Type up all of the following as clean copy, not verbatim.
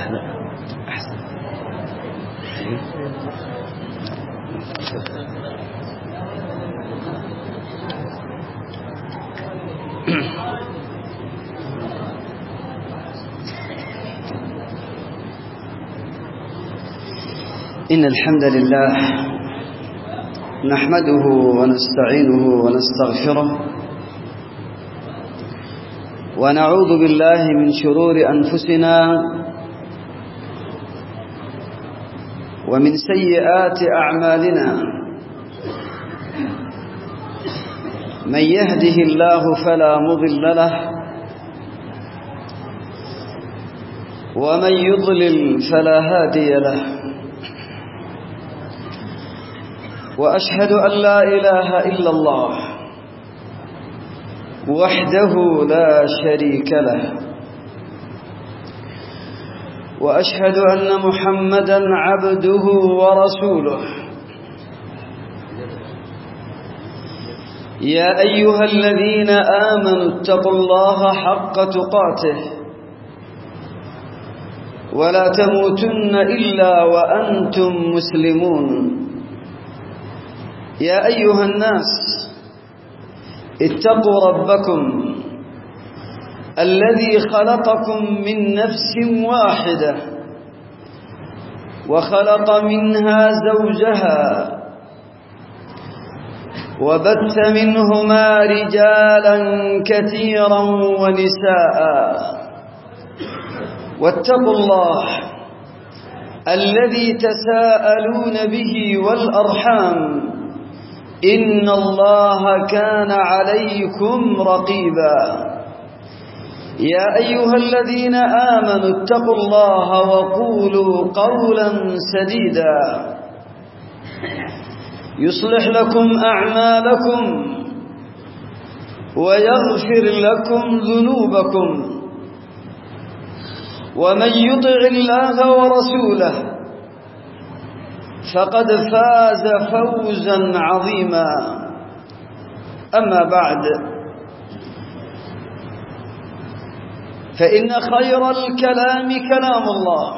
أحسن. إن الحمد لله نحمده ونستعينه ونستغفره ونعوذ بالله من شرور أنفسنا ومن سيئات أعمالنا من يهده الله فلا مضل له ومن يضلل فلا هادي له وأشهد أن لا إله إلا الله وحده لا شريك له وأشهد أن محمدًا عبده ورسوله يا أيها الذين آمنوا اتقوا الله حق تقاته ولا تموتن إلا وأنتم مسلمون يا أيها الناس اتقوا ربكم الذي خلقكم من نفس واحدة وخلق منها زوجها وبث منهما رجالا كثيرا ونساء واتقوا الله الذي تساءلون به والأرحام إن الله كان عليكم رقيبا يا أيها الذين آمنوا اتقوا الله وقولوا قولا سديدا يصلح لكم أعمالكم ويغفر لكم ذنوبكم ومن يطع الله ورسوله فقد فاز فوزا عظيما أما بعد فإن خير الكلام كلام الله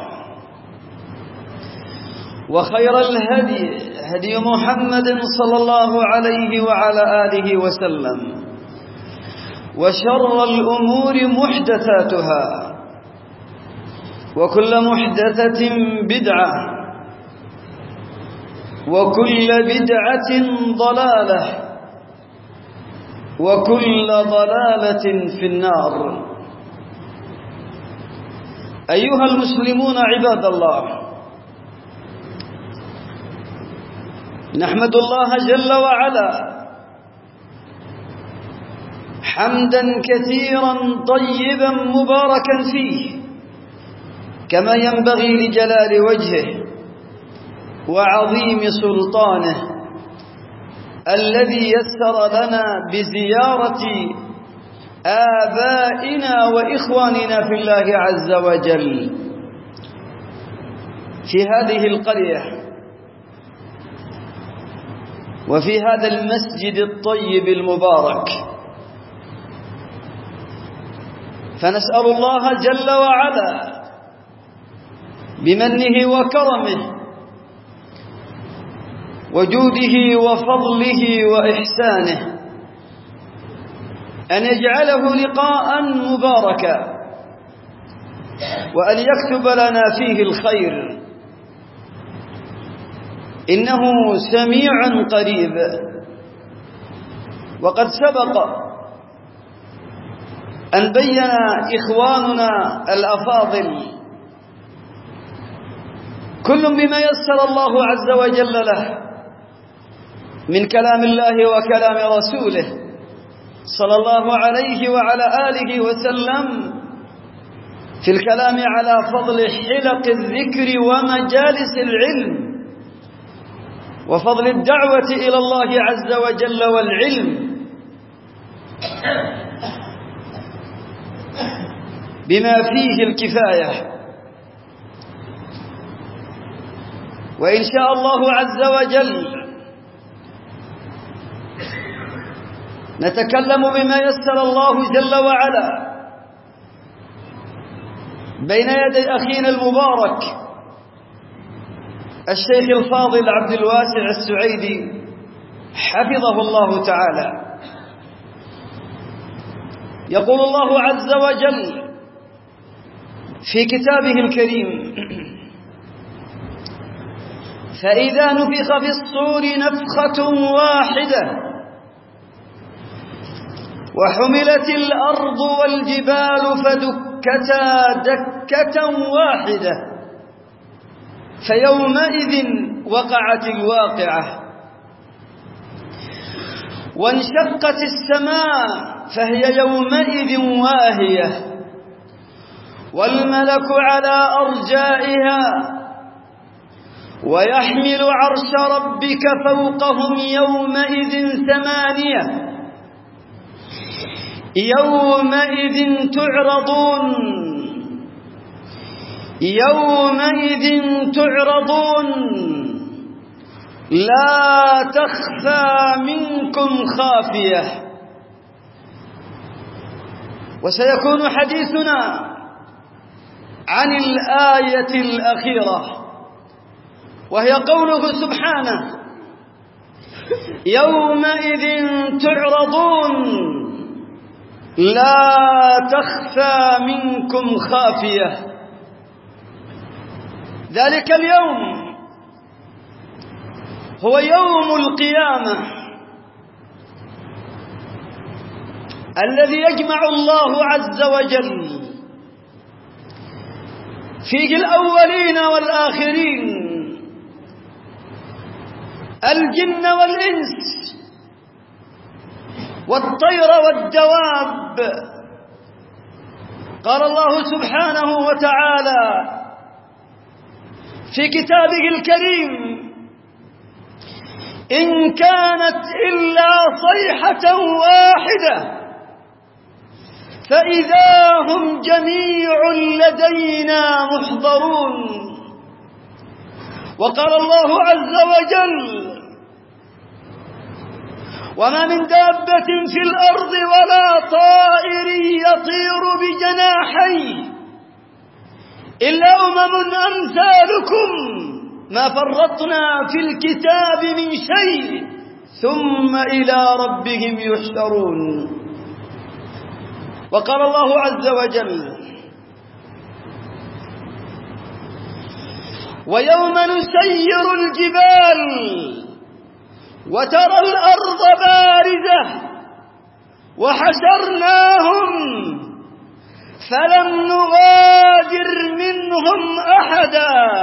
وخير الهدي هدي محمد صلى الله عليه وعلى آله وسلم وشر الأمور محدثاتها وكل محدثة بدعة وكل بدعة ضلالة وكل ضلالة في النار. أيها المسلمون عباد الله، نحمد الله جل وعلا حمدا كثيرا طيبا مباركا فيه كما ينبغي لجلال وجهه وعظيم سلطانه الذي يسر لنا بزيارة آبائنا وإخواننا في الله عز وجل في هذه القرية وفي هذا المسجد الطيب المبارك، فنسأل الله جل وعلا بمنه وكرمه وجوده وفضله وإحسانه أن يجعله لقاء مباركا وأن يكتب لنا فيه الخير، إنه سميع قريب. وقد سبق أن بين إخواننا الأفاضل كل بما يسر الله عز وجل له من كلام الله وكلام رسوله صلى الله عليه وعلى آله وسلم في الكلام على فضل حلق الذكر ومجالس العلم وفضل الدعوة إلى الله عز وجل والعلم بما فيه الكفاية. وإن شاء الله عز وجل نتكلم بما يسر الله جل وعلا بين يدي أخينا المبارك الشيخ الفاضل عبد الواسع السعيدي حفظه الله تعالى. يقول الله عز وجل في كتابه الكريم: فإذا نفخ في الصور نفخة واحدة وحملت الأرض والجبال فدكتا دكة واحدة فيومئذ وقعت الواقعة وانشقت السماء فهي يومئذ واهية والملك على أرجائها ويحمل عرش ربك فوقهم يومئذ ثمانية يومئذ تعرضون يومئذ تعرضون لا تخفى منكم خافية. وسيكون حديثنا عن الآية الأخيرة وهي قوله سبحانه: يومئذ تعرضون لا تخفى منكم خافية. ذلك اليوم هو يوم القيامة الذي يجمع الله عز وجل فيه الأولين والآخرين، الجن والإنس والطير والدواب. قال الله سبحانه وتعالى في كتابه الكريم: إن كانت إلا صيحة واحدة فإذا هم جميع لدينا محضرون. وقال الله عز وجل: وما من دابة في الأرض ولا طائر يطير بجناحيه إلا أمثالكم ما فرطنا في الكتاب من شيء ثم إلى ربهم يحشرون. وقال الله عز وجل: ويوم نسير الجبال وترى الأرض بارزة وحشرناهم فلم نغادر منهم أحدا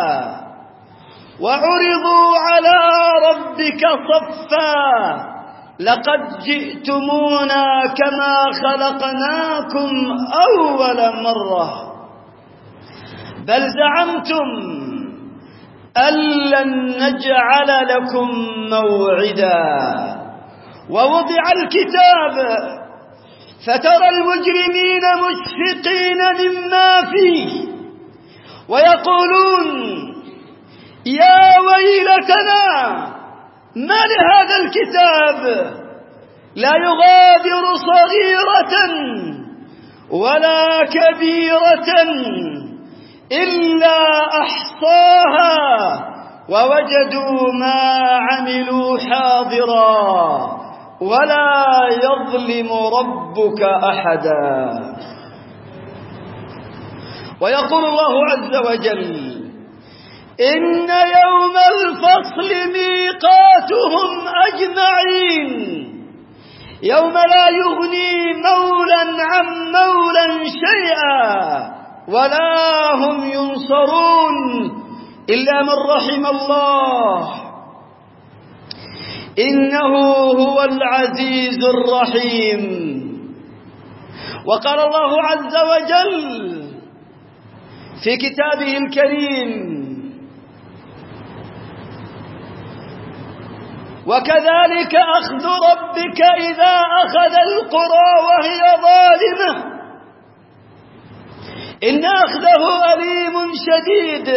وعرضوا على ربك صفا لقد جئتمونا كما خلقناكم أول مرة بل زعمتم أن لن نجعل لكم موعدا. ووضع الكتاب فترى المجرمين مشفقين مما فيه ويقولون يا ويلتنا ما لهذا الكتاب لا يغادر صغيرة ولا كبيرة إلا أحصاها ووجدوا ما عملوا حاضرا ولا يظلم ربك أحدا. ويقول الله عز وجل: إن يوم الفصل ميقاتهم أجمعين يوم لا يغني مولا عن مولا شيئا ولا هم ينصرون إلا من رحم الله إنه هو العزيز الرحيم. وقال الله عز وجل في كتابه الكريم: وكذلك أخذ ربك إذا أخذ القرى وهي ظالمة إن أخذه أليم شديد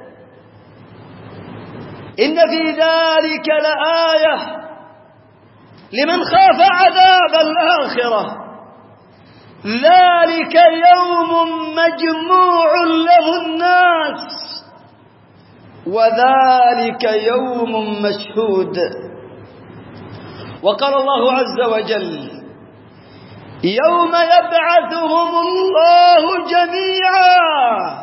إن في ذلك لآية لمن خاف عذاب الآخرة ذلك يوم مجموع له الناس وذلك يوم مشهود. وقال الله عز وجل: يوم يبعثهم الله جميعا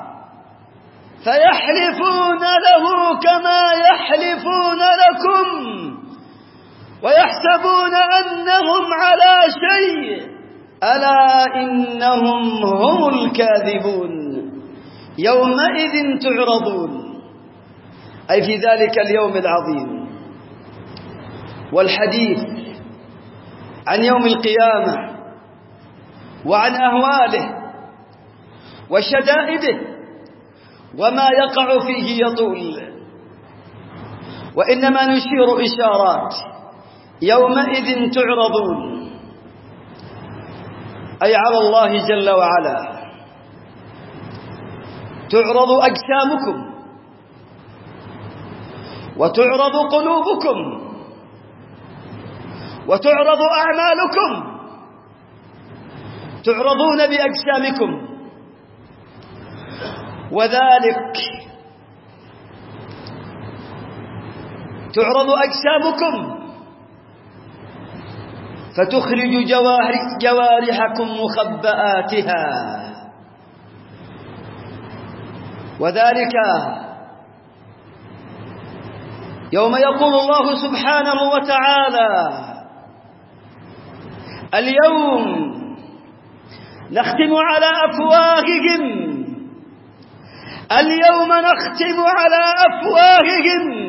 فيحلفون له كما يحلفون لكم ويحسبون أنهم على شيء ألا إنهم هم الكاذبون. يومئذ تعرضون، أي في ذلك اليوم العظيم. والحديث عن يوم القيامة وعن أهواله وشدائده وما يقع فيه يطول، وإنما نشير إشارات. يومئذ تعرضون، أي على الله جل وعلا تعرض أجسامكم وتعرض قلوبكم وتعرض أعمالكم، تعرضون بأجسامكم. وذلك تعرض أجسامكم فتخرج جوارحكم مخبآتها، وذلك يوم يقول الله سبحانه وتعالى: اليوم نختم على أفواههم، اليوم نختم على أفواههم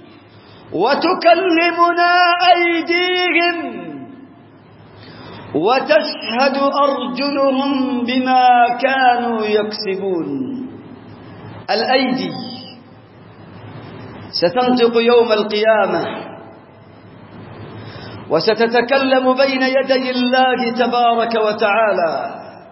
وتكلمنا أيديهم وتشهد أرجلهم بما كانوا يكسبون. الأيدي ستنطق يوم القيامة وستتكلم بين يدي الله تبارك وتعالى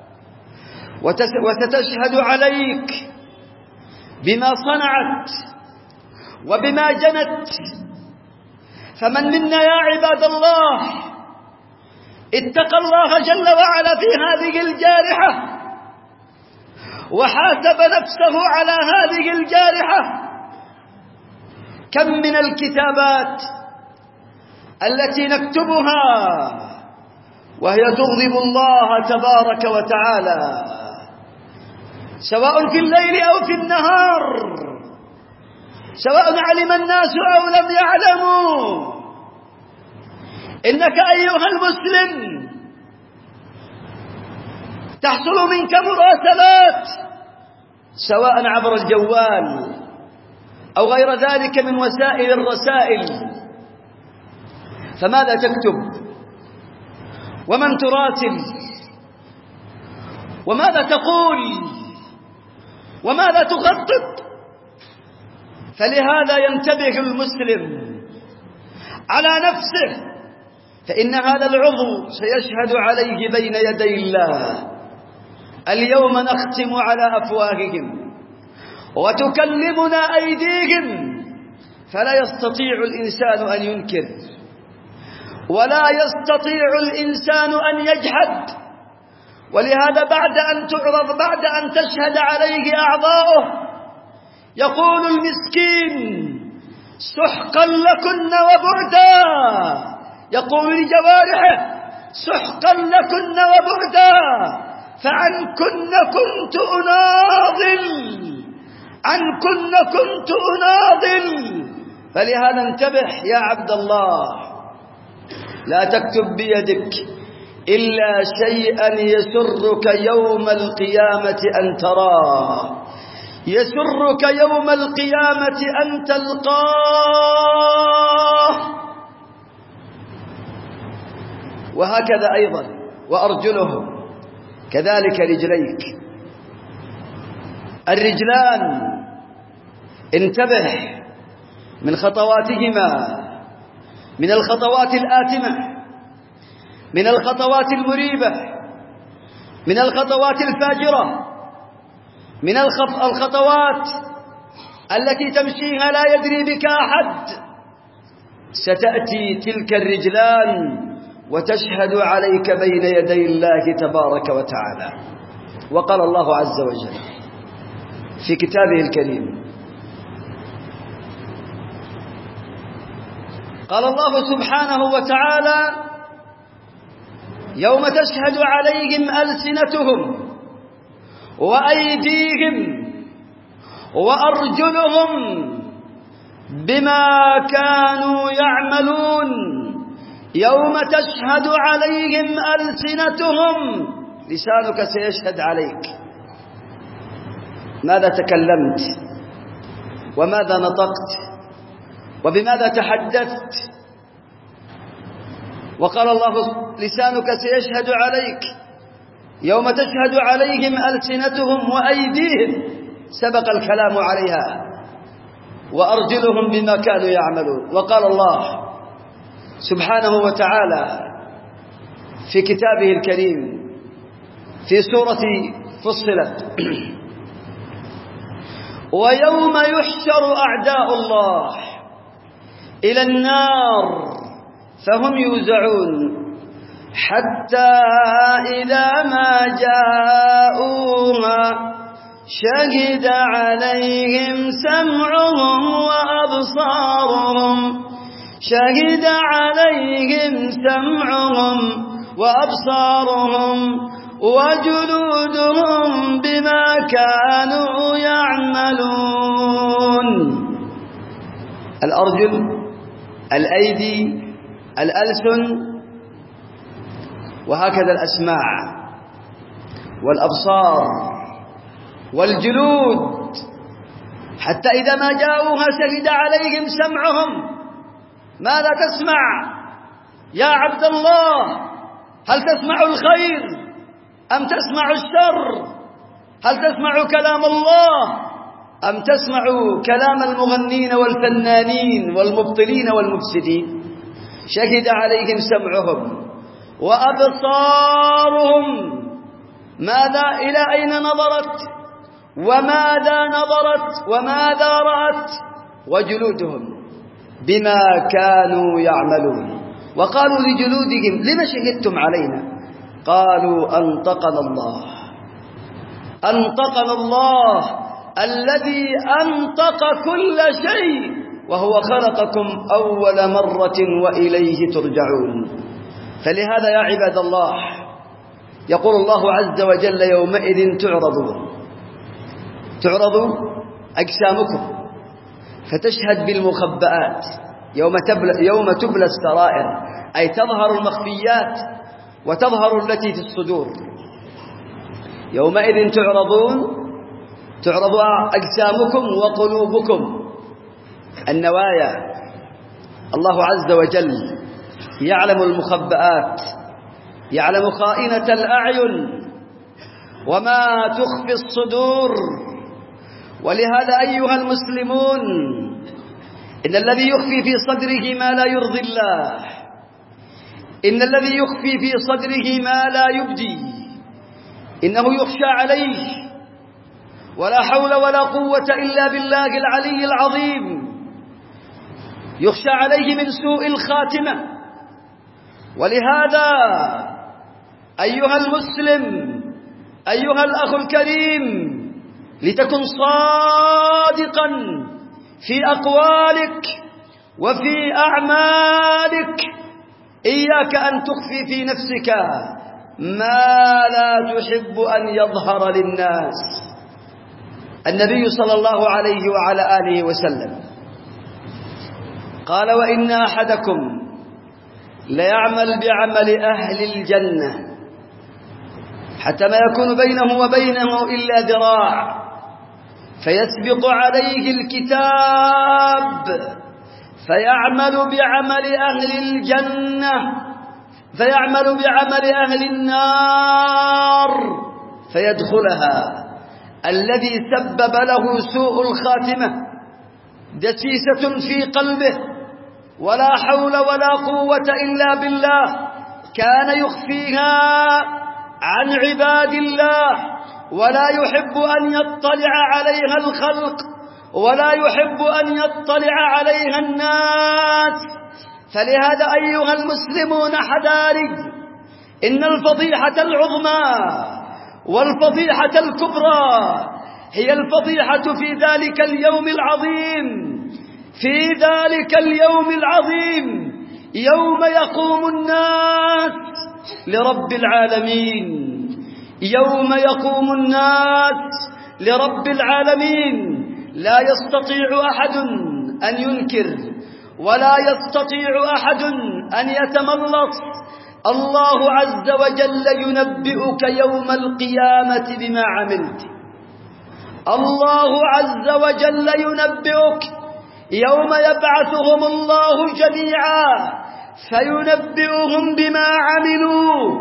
وستشهد عليك بما صنعت وبما جنت. فمن منا يا عباد الله اتقى الله جل وعلا في هذه الجارحة وحاسب نفسه على هذه الجارحة؟ كم من الكتابات التي نكتبها وهي تغضب الله تبارك وتعالى، سواء في الليل أو في النهار، سواء علم الناس أو لم يعلموا. إنك أيها المسلم تحصل منك مراسلات سواء عبر الجوال أو غير ذلك من وسائل الرسائل، فماذا تكتب ومن تراسل وماذا تقول وماذا تخطط؟ فلهذا ينتبه المسلم على نفسه، فإن هذا العضو سيشهد عليه بين يدي الله. اليوم نختم على أفواههم وتكلمنا أيديهم، فلا يستطيع الإنسان أن ينكر ولا يستطيع الإنسان أن يجحد. ولهذا بعد أن تعرض، بعد أن تشهد عليه أعضاؤه، يقول المسكين: سحقا لكن وبعدا. يقول لجوارحه: سحقا لكن وبعدا، فعنكن كنت أناضل، عنكن كنت أناضل. فلهذا انتبه يا عبد الله، لا تكتب بيدك إلا شيئا يسرك يوم القيامة أن تراه، يسرك يوم القيامة أن تلقاه. وهكذا أيضا وأرجلهم كذلك رجليك. الرجلان انتبه من خطواتهما، من الخطوات الآثمة، من الخطوات المريبة، من الخطوات الفاجرة، من الخطوات التي تمشيها لا يدري بك أحد. ستأتي تلك الرجلان وتشهد عليك بين يدي الله تبارك وتعالى. وقال الله عز وجل في كتابه الكريم، قال الله سبحانه وتعالى: يوم تشهد عليهم ألسنتهم وأيديهم وأرجلهم بما كانوا يعملون. يوم تشهد عليهم ألسنتهم، لسانك سيشهد عليك ماذا تكلمت وماذا نطقت وبماذا تحدثت. وقال الله: لسانك سيشهد عليك. يوم تشهد عليهم ألسنتهم وأيديهم، سبق الكلام عليها، وأرجلهم بما كانوا يعملون. وقال الله سبحانه وتعالى في كتابه الكريم في سورة فصلت: ويوم يحشر أعداء الله إلى النار فهم يوزعون حتى إذا ما جاءوها شهد عليهم سمعهم وأبصارهم وجلودهم بما كانوا يعملون. الأرجل، الأيدي، الألسن، وهكذا الأسماع والأبصار والجلود، حتى إذا ما جاءوها شهد عليهم سمعهم. ماذا تسمع يا عبد الله؟ هل تسمع الخير أم تسمع الشر؟ هل تسمع كلام الله أم تسمع كلام المغنين والفنانين والمبطلين والمفسدين؟ شهد عليهم سمعهم وأبصارهم. ماذا؟ إلى أين نظرت وماذا رأت؟ وجلودهم بما كانوا يعملون. وقالوا لجلودهم: لم شهدتم علينا؟ قالوا: أنطقنا الله الذي أنطق كل شيء وهو خلقكم أول مرة وإليه ترجعون. فلهذا يا عباد الله يقول الله عز وجل: يومئذ تعرض أجسامكم فتشهد بالمخبآت. يوم تبلى السرائر، أي تظهر المخفيات وتظهر التي في الصدور. يومئذ تعرض أجسامكم وقلوبكم، النوايا. الله عز وجل يعلم المخبآت، يعلم خائنة الأعين وما تخفي الصدور. ولهذا أيها المسلمون، إن الذي يخفي في صدره ما لا يرضي الله، إن الذي يخفي في صدره ما لا يبدي، إنه يخشى عليه، ولا حول ولا قوة إلا بالله العلي العظيم. يخشى عليه من سوء الخاتمة. ولهذا أيها المسلم، أيها الأخ الكريم، لتكن صادقا في أقوالك وفي أعمالك. إياك أن تخفي في نفسك ما لا تحب أن يظهر للناس. النبي صلى الله عليه وعلى آله وسلم قال: وإن أحدكم ليعمل بعمل أهل الجنة حتى ما يكون بينه وبينه إلا ذراع، فيسبق عليه الكتاب فيعمل بعمل أهل النار فيدخلها. الذي سبب له سوء الخاتمة دسيسة في قلبه ولا حول ولا قوة إلا بالله، كان يخفيها عن عباد الله، ولا يحب أن يطلع عليها الخلق، ولا يحب أن يطلع عليها الناس، فلهذا أيها المسلمون حذاري، إن الفضيحة العظمى والفضيحة الكبرى هي الفضيحة في ذلك اليوم العظيم، في ذلك اليوم العظيم يوم يقوم الناس لرب العالمين، يوم يقوم الناس لرب العالمين. لا يستطيع أحد أن ينكر ولا يستطيع أحد أن يتملص. الله عز وجل ينبئك يوم القيامة بما عملت. الله عز وجل ينبئك يوم يبعثهم الله جميعا فينبئهم بما عملوا،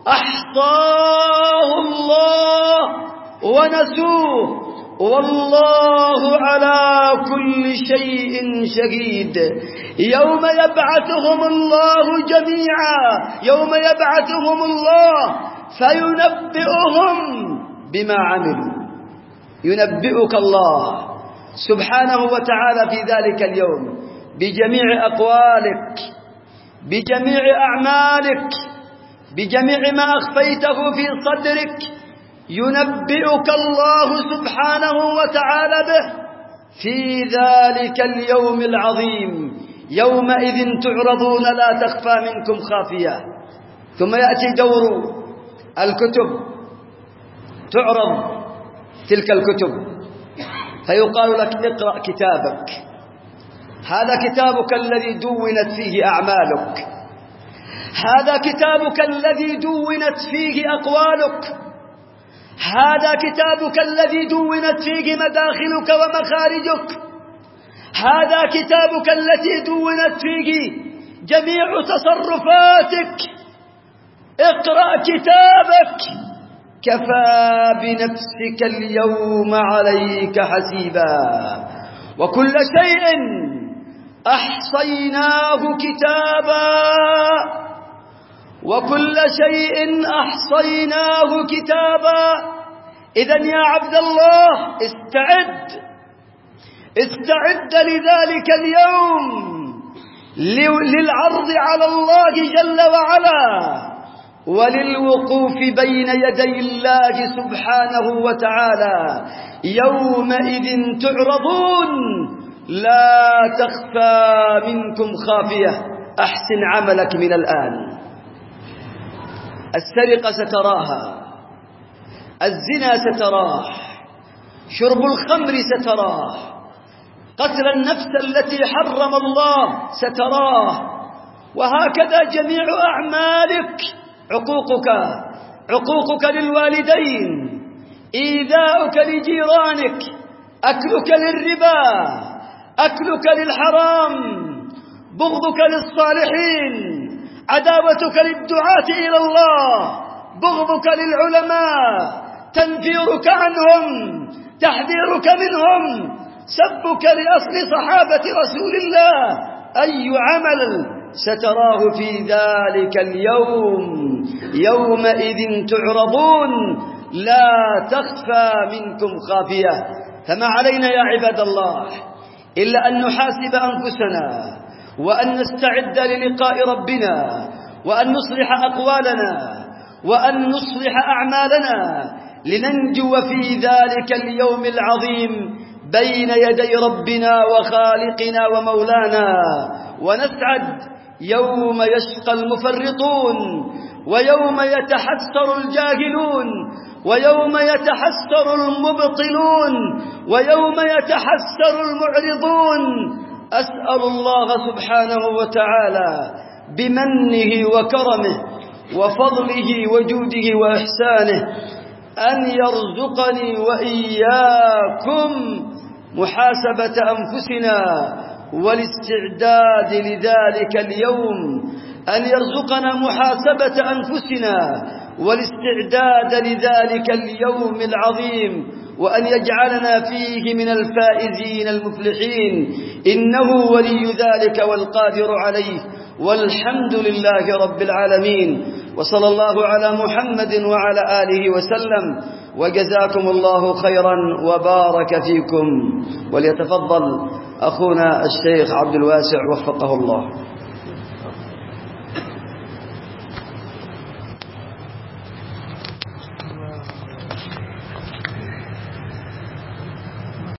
أحصاه الله ونسوه، والله على كل شيء شهيد. يوم يبعثهم الله جميعا، يوم يبعثهم الله فينبئهم بما عملوا. ينبئك الله سبحانه وتعالى في ذلك اليوم بجميع أقوالك، بجميع أعمالك، بجميع ما أخفيته في صدرك. ينبئك الله سبحانه وتعالى به في ذلك اليوم العظيم. يومئذ تعرضون لا تخفى منكم خافية. ثم يأتي دور الكتب، تعرض تلك الكتب فيقال لك اقرأ كتابك، هذا كتابك الذي دونت فيه أعمالك، هذا كتابك الذي دونت فيه أقوالك، هذا كتابك الذي دونت فيه مداخلك ومخارجك، هذا كتابك الذي دونت فيه جميع تصرفاتك. اقرأ كتابك، كفى بنفسك اليوم عليك حسيبا. وكل شيء أحصيناه كتابا، وكل شيء أحصيناه كتابا. إذن يا عبد الله استعد لذلك اليوم، للعرض على الله جل وعلا وللوقوف بين يدي الله سبحانه وتعالى. يومئذ تعرضون لا تخفى منكم خافية. أحسن عملك من الآن. السرقة ستراها، الزنا ستراه، شرب الخمر ستراه، قتل النفس التي حرم الله ستراه، وهكذا جميع أعمالك. عقوقك للوالدين، إيذاؤك لجيرانك، أكلك للربا، أكلك للحرام، بغضك للصالحين، عداوتك للدعاة إلى الله، بغضك للعلماء، تنفيرك عنهم، تحذيرك منهم، سبك لأصل صحابة رسول الله. أي عمل ستراه في ذلك اليوم. يومئذ تعرضون لا تخفى منكم خافية. فما علينا يا عباد الله إلا أن نحاسب أنفسنا، وأن نستعد للقاء ربنا، وأن نصلح أقوالنا، وأن نصلح أعمالنا، لننجو في ذلك اليوم العظيم بين يدي ربنا وخالقنا ومولانا، ونسعد يوم يشقى المفرطون، ويوم يتحسر الجاهلون، ويوم يتحسر المبطلون، ويوم يتحسر المعرضون. أسأل الله سبحانه وتعالى بمنه وكرمه وفضله وجوده وإحسانه أن يرزقني وإياكم محاسبة أنفسنا والاستعداد لذلك اليوم، أن يرزقنا محاسبة أنفسنا والاستعداد لذلك اليوم العظيم، وأن يجعلنا فيه من الفائزين المفلحين، إنه ولي ذلك والقادر عليه، والحمد لله رب العالمين. وصلى الله على محمد وعلى آله وسلم، وجزاكم الله خيرا وبارك فيكم. وليتفضل أخونا الشيخ عبد الواسع وفقه الله.